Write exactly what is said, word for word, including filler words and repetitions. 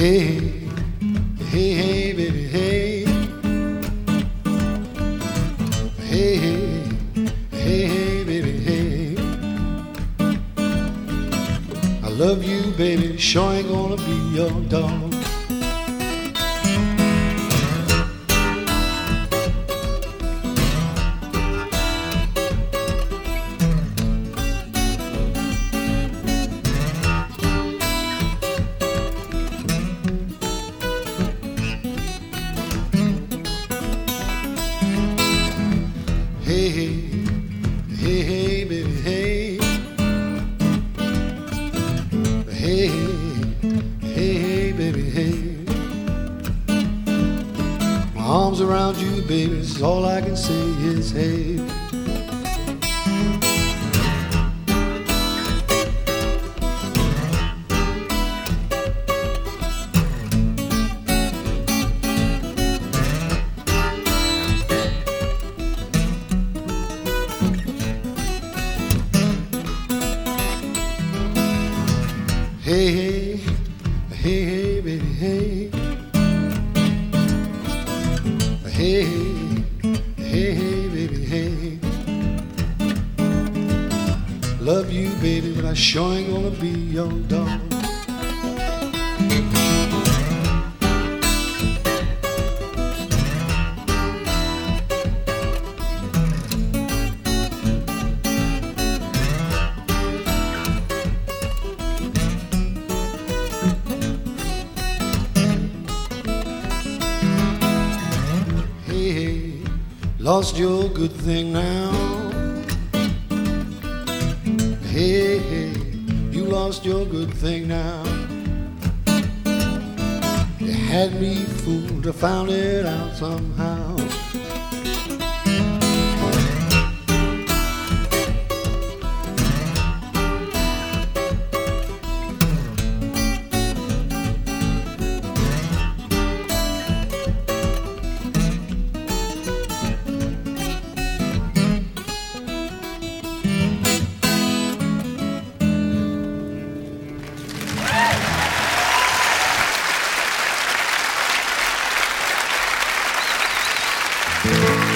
Hey, hey, hey, baby, hey. Hey, hey, hey, hey, baby, hey. I love you, baby, sure ain't gonna be your dog. Hey, hey, hey, hey, baby, hey. Hey, hey, hey, baby, hey. My arms around you, baby, is all I can say is hey. Hey, hey, hey, hey, baby, hey. Hey, hey, hey, baby, hey. Love you, baby, but I sure ain't gonna be your dog. Hey, lost your good thing now. Hey, hey, you lost your good thing now. You had me fooled, I found it out somehow. Thank you.